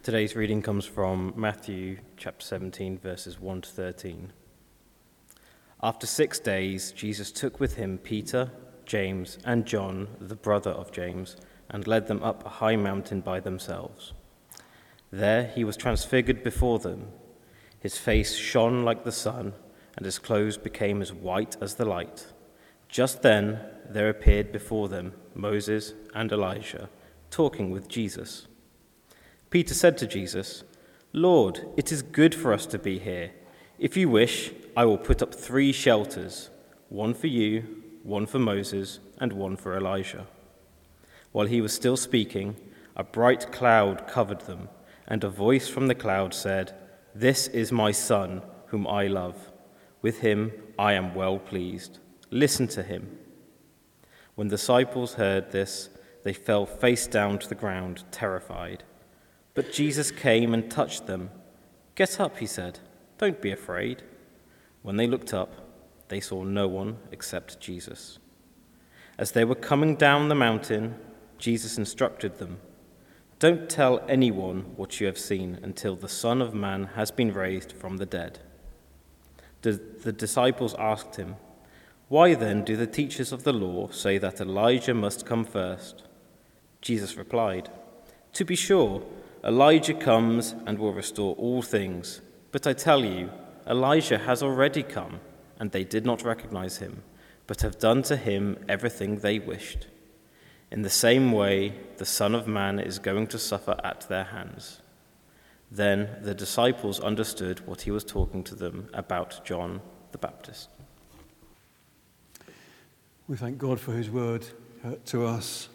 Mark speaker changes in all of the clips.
Speaker 1: Today's reading comes from Matthew chapter 17, verses 1 to 13. After 6 days, Jesus took with him Peter, James, and John, the brother of James, and led them up a high mountain by themselves. There he was transfigured before them. His face shone like the sun, and his clothes became as white as the light. Just then there appeared before them Moses and Elijah, talking with Jesus. Peter said to Jesus, "Lord, it is good for us to be here. If you wish, I will put up 3 shelters, one for you, one for Moses, and one for Elijah." While he was still speaking, a bright cloud covered them, and a voice from the cloud said, "This is my son, whom I love. With him I am well pleased. Listen to him." When the disciples heard this, they fell face down to the ground, terrified. But Jesus came and touched them. "Get up," he said. "Don't be afraid." When they looked up, they saw no one except Jesus. As they were coming down the mountain, Jesus instructed them, "Don't tell anyone what you have seen until the Son of Man has been raised from the dead." The disciples asked him, "Why then do the teachers of the law say that Elijah must come first?" Jesus replied, "To be sure, Elijah comes and will restore all things. But I tell you, Elijah has already come, and they did not recognize him, but have done to him everything they wished. In the same way, the Son of Man is going to suffer at their hands." Then the disciples understood what he was talking to them about John the Baptist.
Speaker 2: We thank God for his word to us.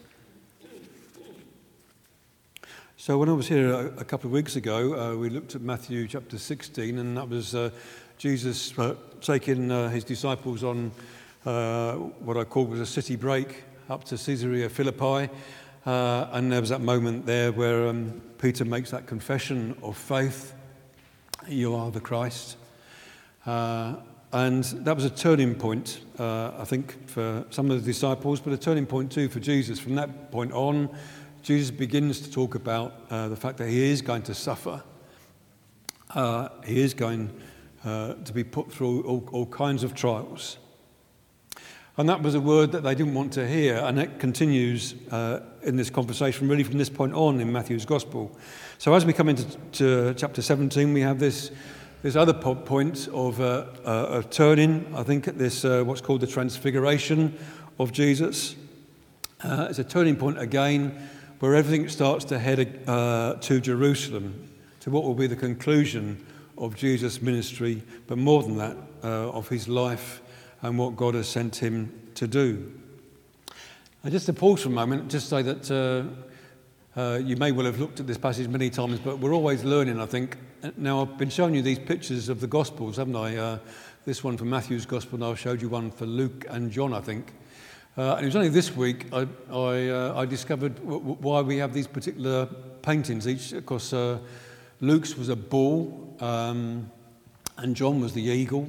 Speaker 2: So when I was here a couple of weeks ago, we looked at Matthew chapter 16, and that was Jesus taking his disciples on what I called was a city break up to Caesarea Philippi. And there was that moment there where Peter makes that confession of faith, "You are the Christ." And that was a turning point, I think, for some of the disciples, but a turning point too for Jesus. From that point on, Jesus begins to talk about the fact that he is going to suffer. He is going to be put through all kinds of trials. And that was a word that they didn't want to hear, and it continues in this conversation really from this point on in Matthew's Gospel. So as we come into chapter 17, we have this other point of turning, I think, at this what's called the transfiguration of Jesus. It's a turning point again where everything starts to head to Jerusalem, to what will be the conclusion of Jesus' ministry, but more than that, of his life and what God has sent him to do. And just to pause for a moment, just say that you may well have looked at this passage many times, but we're always learning, I think. Now, I've been showing you these pictures of the Gospels, haven't I? This one from Matthew's Gospel, and I showed you one for Luke and John, I think. And it was only this week I discovered why we have these particular paintings. Each, of course, Luke's was a bull, and John was the eagle,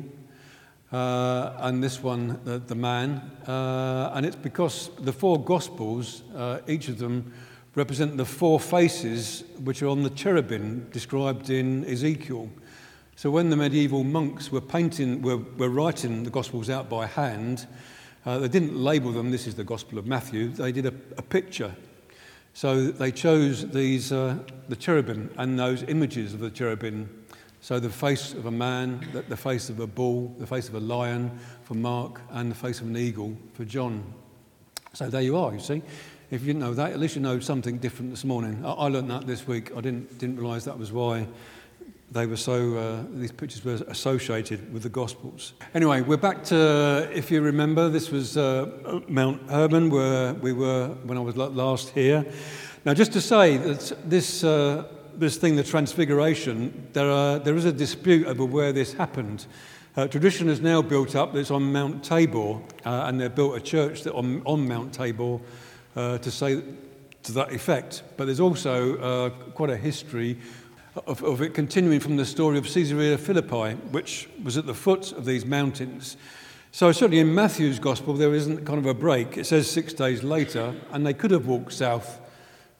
Speaker 2: and this one, the man. And it's because the 4 Gospels, each of them, represent the 4 faces which are on the cherubim described in Ezekiel. So when the medieval monks were writing the Gospels out by hand, they didn't label them, "This is the Gospel of Matthew." They did a picture. So they chose these the cherubim and those images of the cherubim. So the face of a man, the face of a bull, the face of a lion for Mark, and the face of an eagle for John. So there you are, you see. If you didn't know that, at least you know something different this morning. I learned that this week. I didn't realise that was why they were these pictures were associated with the Gospels. Anyway, we're back to, if you remember, this was Mount Hermon, where we were when I was last here. Now, just to say that this thing, the Transfiguration, there is a dispute over where this happened. Tradition has now built up that it's on Mount Tabor, and they've built a church on Mount Tabor to say to that effect. But there's also quite a history of it continuing from the story of Caesarea Philippi, which was at the foot of these mountains. So certainly in Matthew's Gospel, there isn't kind of a break. It says 6 days later, and they could have walked south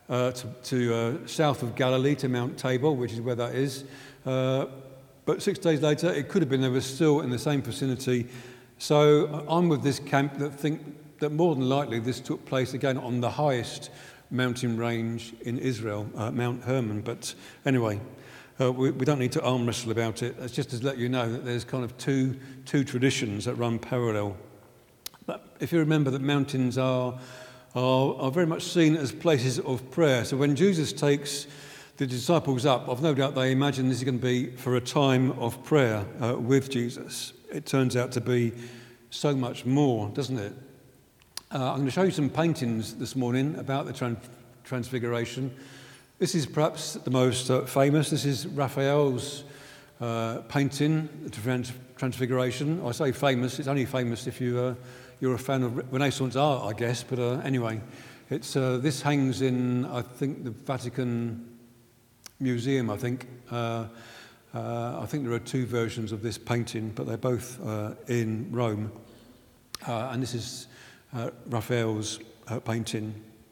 Speaker 2: to south of Galilee, to Mount Tabor, which is where that is. But 6 days later, it could have been they were still in the same vicinity. So I'm with this camp that think that more than likely this took place again on the highest mountain range in Israel, Mount Hermon. But anyway, we don't need to arm wrestle about it. It's just to let you know that there's kind of two traditions that run parallel. But if you remember that mountains are very much seen as places of prayer. So when Jesus takes the disciples up, I've no doubt they imagine this is going to be for a time of prayer with Jesus. It turns out to be so much more, doesn't it? I'm going to show you some paintings this morning about the Transfiguration. This is perhaps the most famous. This is Raphael's painting, the Transfiguration. I say famous, it's only famous if you're a fan of Renaissance art, I guess. But anyway, this hangs in, I think, the Vatican Museum, I think. I think there are two versions of this painting, but they're both in Rome. And this is Raphael's painting.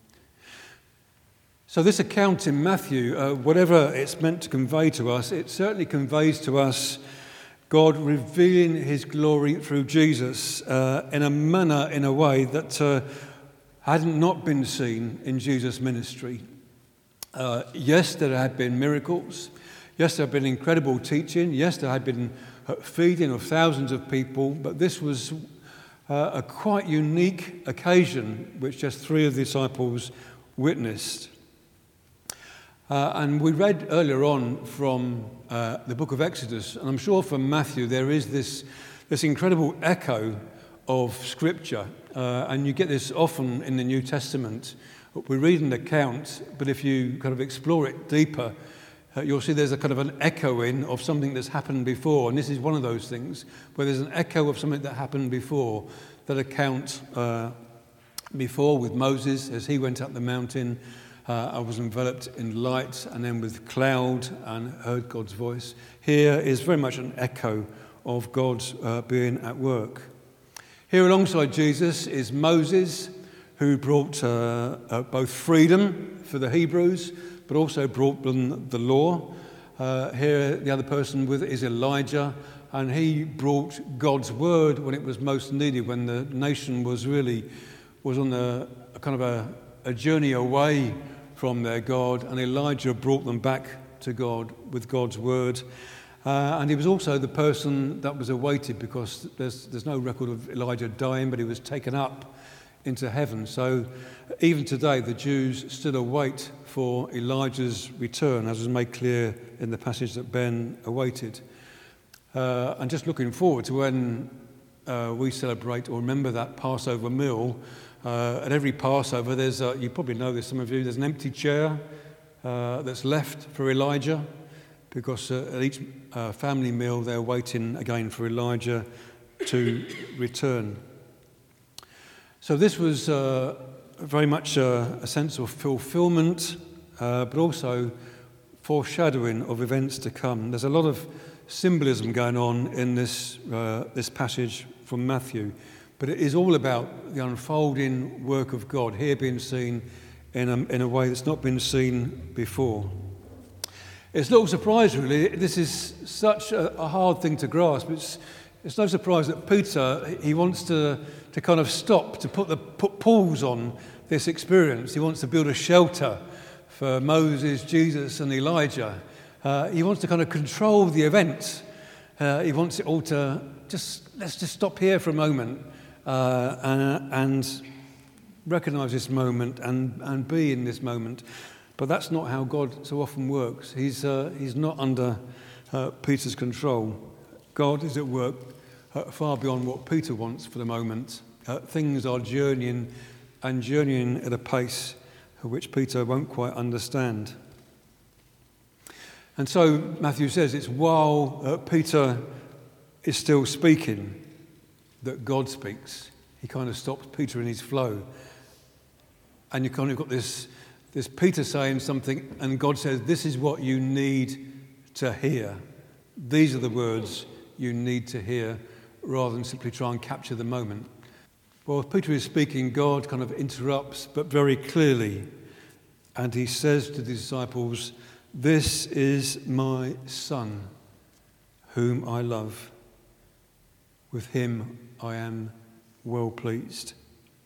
Speaker 2: So this account in Matthew, whatever it's meant to convey to us, it certainly conveys to us God revealing his glory through Jesus in a manner, in a way that hadn't not been seen in Jesus' ministry. Yes, there had been miracles. Yes, there had been incredible teaching. Yes, there had been feeding of thousands of people. But this was a quite unique occasion which just 3 of the disciples witnessed. And we read earlier on from the book of Exodus, and I'm sure from Matthew there is this incredible echo of Scripture. And you get this often in the New Testament. We read an account, but if you kind of explore it deeper, you'll see there's a kind of an echoing of something that's happened before. And this is one of those things where there's an echo of something that happened before. That account before with Moses as he went up the mountain, I was enveloped in light and then with cloud and heard God's voice. Here is very much an echo of God's being at work. Here alongside Jesus is Moses, who brought both freedom for the Hebrews, but also brought them the law. Here the other person with it is Elijah, and he brought God's word when it was most needed, when the nation was on a kind of a journey away from their God, and Elijah brought them back to God with God's word. And he was also the person that was awaited, because there's no record of Elijah dying, but he was taken up into heaven. So even today the Jews still await for Elijah's return, as was made clear in the passage that Ben awaited. And just looking forward to when we celebrate or remember that Passover meal. At every Passover, there's you probably know this, some of you, there's an empty chair that's left for Elijah, because at each family meal they're waiting again for Elijah to return. So this was very much a sense of fulfillment, but also foreshadowing of events to come. There's a lot of symbolism going on in this passage from Matthew, but it is all about the unfolding work of God here being seen in a way that's not been seen before. It's no surprise, really. This is such a hard thing to grasp. It's no surprise that Peter, he wants to kind of stop, to put pause on this experience. He wants to build a shelter for Moses, Jesus, and Elijah. He wants to kind of control the events. He wants it all to let's just stop here for a moment and recognise this moment and be in this moment. But that's not how God so often works. He's not under Peter's control. God is at work far beyond what Peter wants for the moment. Things are journeying at a pace which Peter won't quite understand. And so Matthew says it's while Peter is still speaking that God speaks. He kind of stops Peter in his flow. And you kind of got this Peter saying something, and God says, this is what you need to hear. These are the words you need to hear, rather than simply try and capture the moment. Well, if Peter is speaking, God kind of interrupts, but very clearly. And he says to the disciples, "This is my Son, whom I love. With him I am well pleased."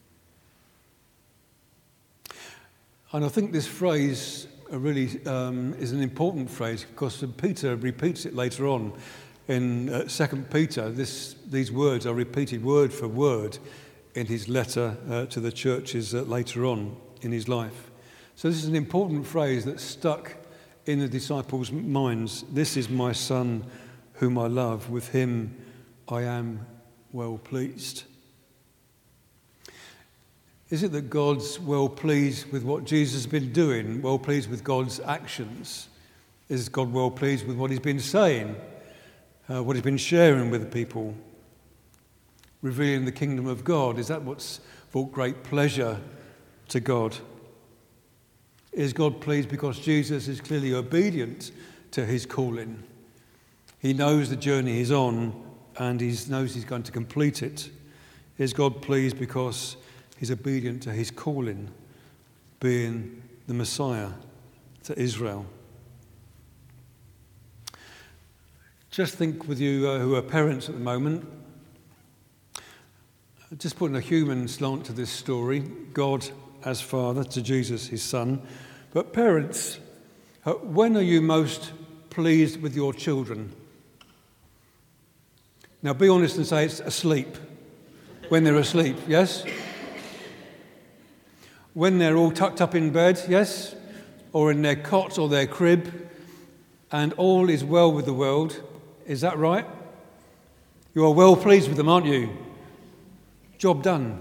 Speaker 2: And I think this phrase really is an important phrase because Peter repeats it later on in 2 Peter. These words are repeated word for word in his letter to the churches later on in his life. So this is an important phrase that stuck in the disciples' minds. This is my Son whom I love. With him I am well pleased. Is it that God's well pleased with what Jesus has been doing, well pleased with God's actions? Is God well pleased with what he's been saying, what he's been sharing with the people, revealing the kingdom of God? Is that what's brought great pleasure to God? Is God pleased because Jesus is clearly obedient to his calling? He knows the journey he's on and he knows he's going to complete it. Is God pleased because he's obedient to his calling, being the Messiah to Israel? Just think with you who are parents at the moment, just putting a human slant to this story, God as Father to Jesus, his Son. But parents, when are you most pleased with your children? Now be honest and say it's asleep. When they're asleep, yes? When they're all tucked up in bed, yes? Or in their cot or their crib, and all is well with the world. Is that right? You are well pleased with them, aren't you? Job done.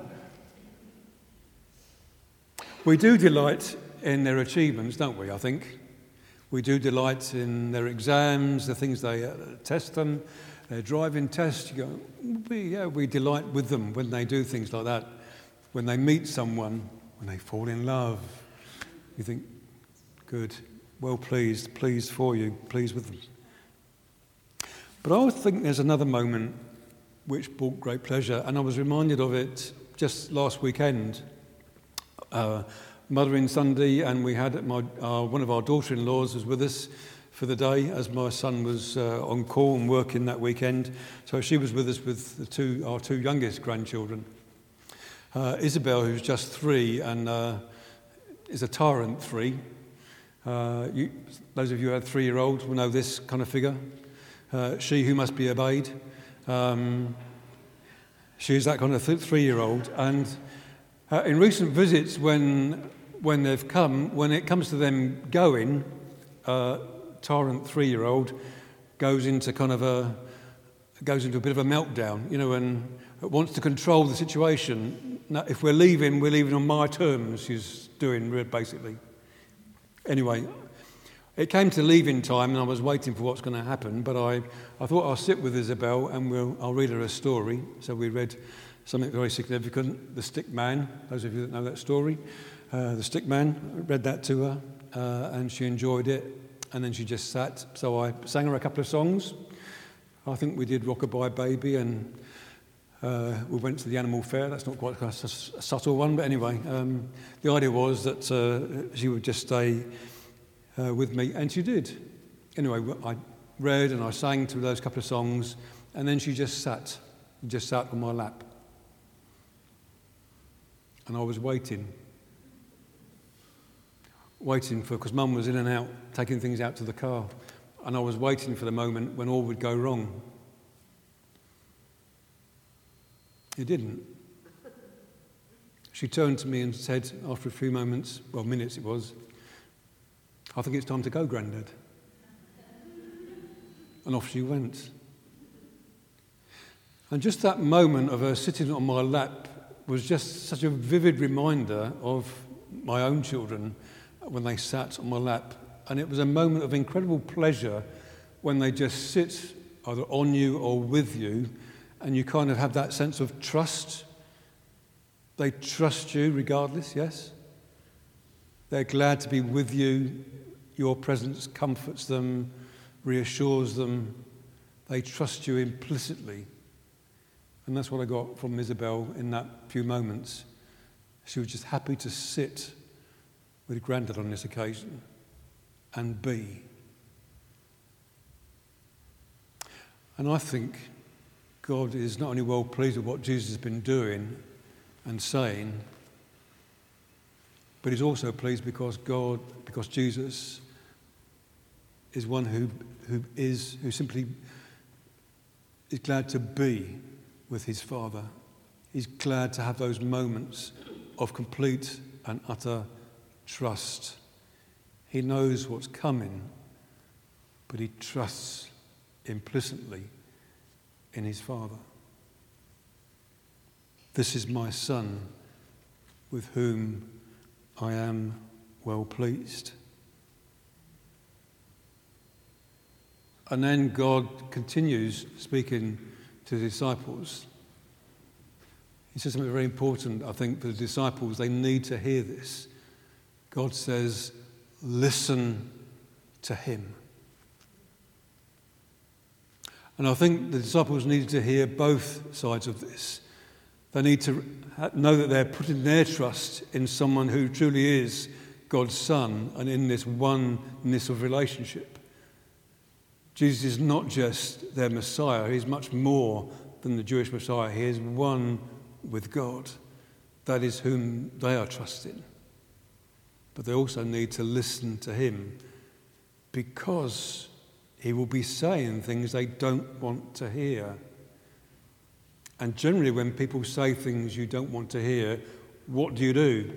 Speaker 2: We do delight in their achievements, don't we, I think? We do delight in their exams, the things they test them, their driving tests. You go, we delight with them when they do things like that. When they meet someone, when they fall in love, you think, good, well pleased for you, pleased with them. But I always think there's another moment which brought great pleasure, and I was reminded of it just last weekend. Mothering Sunday, and we had one of our daughter-in-laws was with us for the day as my son was on call and working that weekend. So she was with us with our two youngest grandchildren. Isabel, who's just 3 and is a tyrant 3. Those of you who have 3-year-olds will know this kind of figure. She who must be obeyed. She's that kind of 3-year-old. And in recent visits, when they've come, when it comes to them going, tyrant 3-year-old goes into a bit of a meltdown, and wants to control the situation. Now, if we're leaving on my terms. She's doing basically. Anyway, it came to leaving time, and I was waiting for what's going to happen. But I thought I'll sit with Isabel and I'll read her a story. So we read something very significant, The Stick Man. Those of you that know that story, The Stick Man. I read that to her, and she enjoyed it. And then she just sat. So I sang her a couple of songs. I think we did Rockabye Baby, and we went to the animal fair. That's not quite a subtle one, but anyway, the idea was that she would just stay with me, and she did. Anyway, I read and I sang to those couple of songs, and then she just sat on my lap. And I was waiting because Mum was in and out, taking things out to the car. And I was waiting for the moment when all would go wrong. It didn't. She turned to me and said, after a few minutes it was, "I think it's time to go, Grandad." And off she went. And just that moment of her sitting on my lap was just such a vivid reminder of my own children when they sat on my lap. And it was a moment of incredible pleasure when they just sit either on you or with you, and you kind of have that sense of trust. They trust you regardless, yes? They're glad to be with you. Your presence comforts them, reassures them. They trust you implicitly. And that's what I got from Isabel in that few moments. She was just happy to sit with Grandad on this occasion and be. And I think God is not only well pleased with what Jesus has been doing and saying, but he's also pleased because Jesus is one who simply is glad to be with his Father. He's glad to have those moments of complete and utter trust. He knows what's coming, but he trusts implicitly in his Father. This is my Son, with whom I am well pleased. And then God continues speaking to the disciples. He says something very important, I think, for the disciples. They need to hear this. God says, listen to him. And I think the disciples needed to hear both sides of this. They need to know that they're putting their trust in someone who truly is God's Son and in this oneness of relationship. Jesus is not just their Messiah. He's much more than the Jewish Messiah. He is one with God. That is whom they are trusting. But they also need to listen to him because he will be saying things they don't want to hear. And generally when people say things you don't want to hear, what do?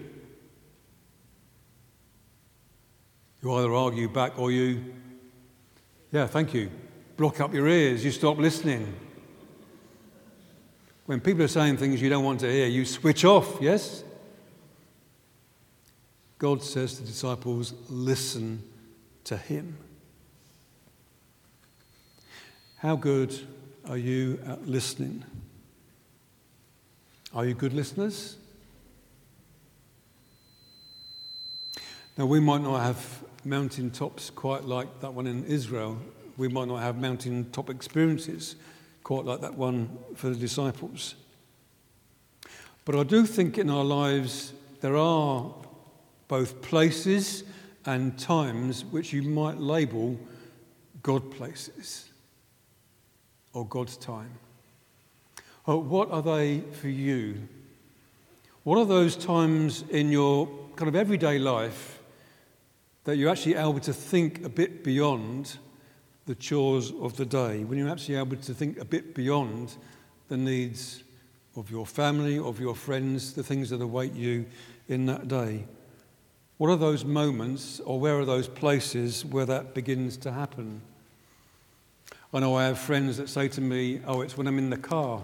Speaker 2: You either argue back or you, thank you, block up your ears, you stop listening. When people are saying things you don't want to hear, you switch off, yes? God says to the disciples, listen to him. How good are you at listening? Are you good listeners? Now, we might not have mountain tops quite like that one in Israel. We might not have mountain top experiences quite like that one for the disciples. But I do think in our lives there are both places and times which you might label God places or God's time. What are they for you? What are those times in your kind of everyday life that you're actually able to think a bit beyond the chores of the day, when you're actually able to think a bit beyond the needs of your family, of your friends, the things that await you in that day? What are those moments, or where are those places where that begins to happen? I know I have friends that say to me, it's when I'm in the car,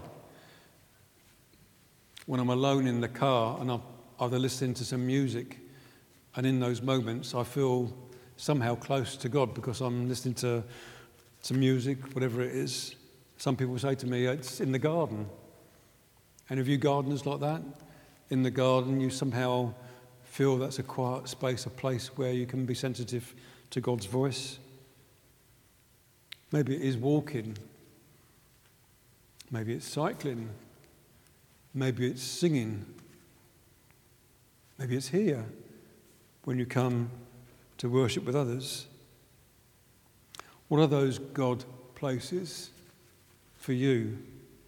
Speaker 2: when I'm alone in the car and I'm either listening to some music, and in those moments I feel somehow close to God because I'm listening to some music, whatever it is. Some people say to me, it's in the garden. Any of you gardeners like that? In the garden, you somehow feel that's a quiet space, a place where you can be sensitive to God's voice. Maybe it is walking. Maybe it's cycling. Maybe it's singing. Maybe it's here when you come to worship with others. What are those God places for you?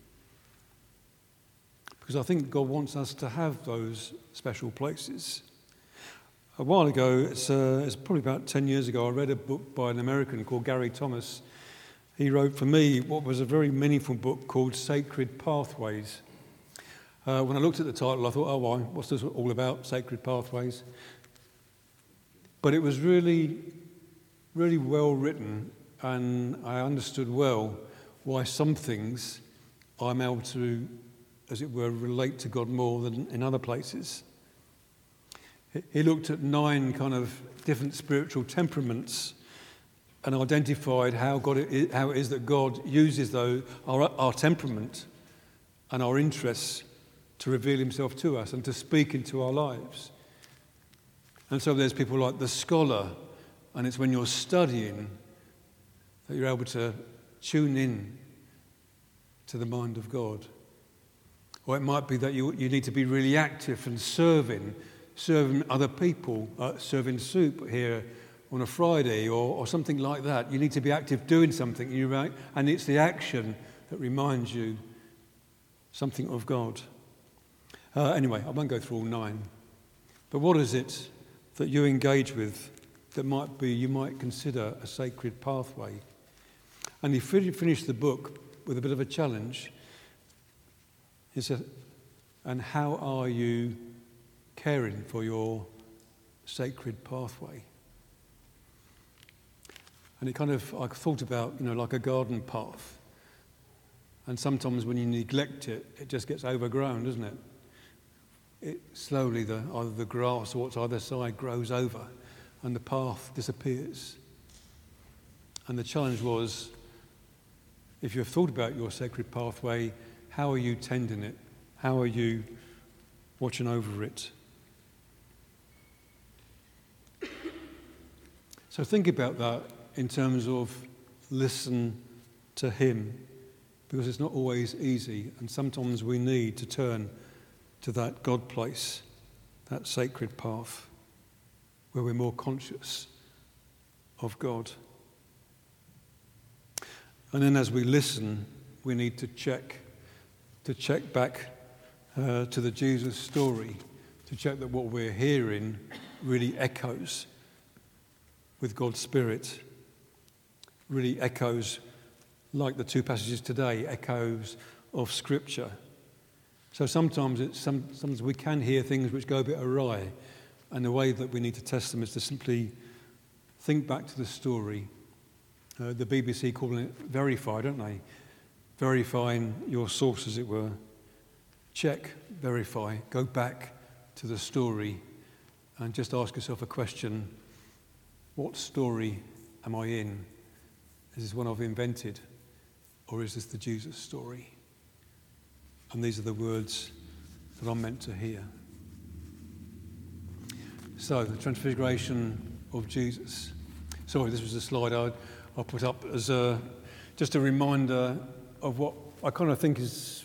Speaker 2: Because I think God wants us to have those special places. A while ago, it's probably about 10 years ago, I read a book by an American called Gary Thomas. He wrote for me what was a very meaningful book called Sacred Pathways. When I looked at the title, I thought, what's this all about, Sacred Pathways? But it was really, really well written, and I understood well why some things I'm able to, as it were, relate to God more than in other places. He looked at 9 kind of different spiritual temperaments and identified how it is that God uses our temperament and our interests to reveal himself to us and to speak into our lives. And so there's people like the scholar, and it's when you're studying that you're able to tune in to the mind of God. Or it might be that you need to be really active and serving serving other people, serving soup here on a Friday or something like that. You need to be active doing something, and it's the action that reminds you something of God. Anyway, I won't go through all 9. But what is it that you engage with that you might consider a sacred pathway? And he finished the book with a bit of a challenge. He said, and how are you caring for your sacred pathway? And I thought about, like a garden path. And sometimes when you neglect it, it just gets overgrown, doesn't it? It slowly, either the grass or what's either side grows over and the path disappears. And the challenge was, if you've thought about your sacred pathway, how are you tending it? How are you watching over it? So think about that in terms of listen to him, because it's not always easy, and sometimes we need to turn to that God place, that sacred path, where we're more conscious of God. And then as we listen, we need to check back to the Jesus story, to check that what we're hearing really echoes with God's Spirit, really echoes, like the 2 passages today, echoes of Scripture. So sometimes we can hear things which go a bit awry, and the way that we need to test them is to simply think back to the story. The BBC calling it verify, don't they? Verifying your source, as it were. Check, verify, go back to the story and just ask yourself a question. What story am I in? Is this one I've invented, or is this the Jesus story? And these are the words that I'm meant to hear. So, the transfiguration of Jesus. Sorry, this was a slide I put up as just a reminder of what I kind of think is,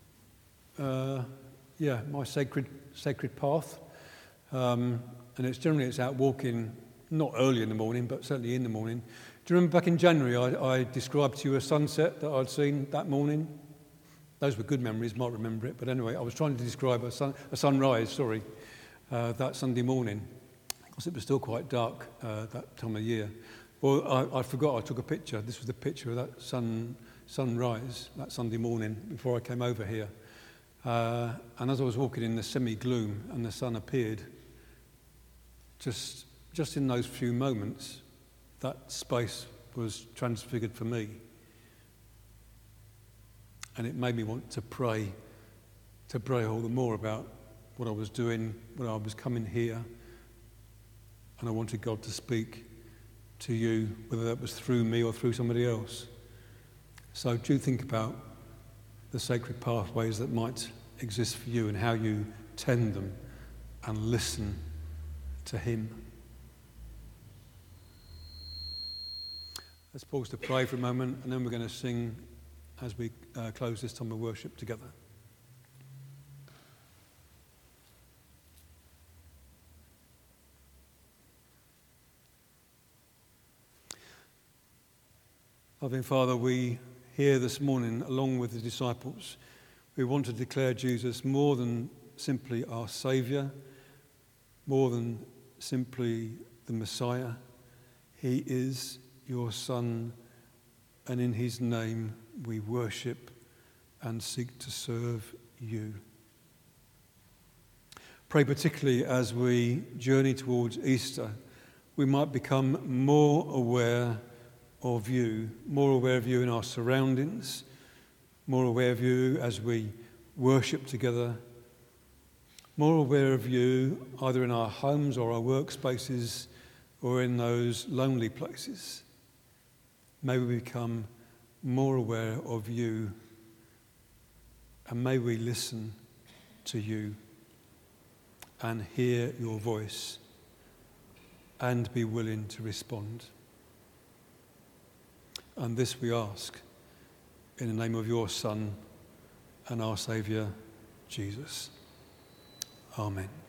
Speaker 2: my sacred path. And it's out walking, not early in the morning, but certainly in the morning. Do you remember back in January, I described to you a sunset that I'd seen that morning? Those were good memories, might remember it. But anyway, I was trying to describe a sunrise, that Sunday morning, because it was still quite dark that time of year. Well, I forgot I took a picture. This was the picture of that sunrise that Sunday morning before I came over here. And as I was walking in the semi-gloom and the sun appeared, just in those few moments, that space was transfigured for me. And it made me want to pray all the more about what I was doing, when I was coming here. And I wanted God to speak to you, whether that was through me or through somebody else. So do think about the sacred pathways that might exist for you and how you tend them and listen to him. Let's pause to pray for a moment, and then we're going to sing as we close this time of worship together. Loving Father, we hear this morning, along with the disciples, we want to declare Jesus more than simply our Saviour, more than simply the Messiah. He is your Son, and in his name we worship and seek to serve you. Pray particularly as we journey towards Easter, we might become more aware of you in our surroundings, more aware of you as we worship together, more aware of you either in our homes or our workspaces or in those lonely places. May we become more aware of you, and may we listen to you and hear your voice and be willing to respond. And this we ask in the name of your Son and our Saviour, Jesus. Amen.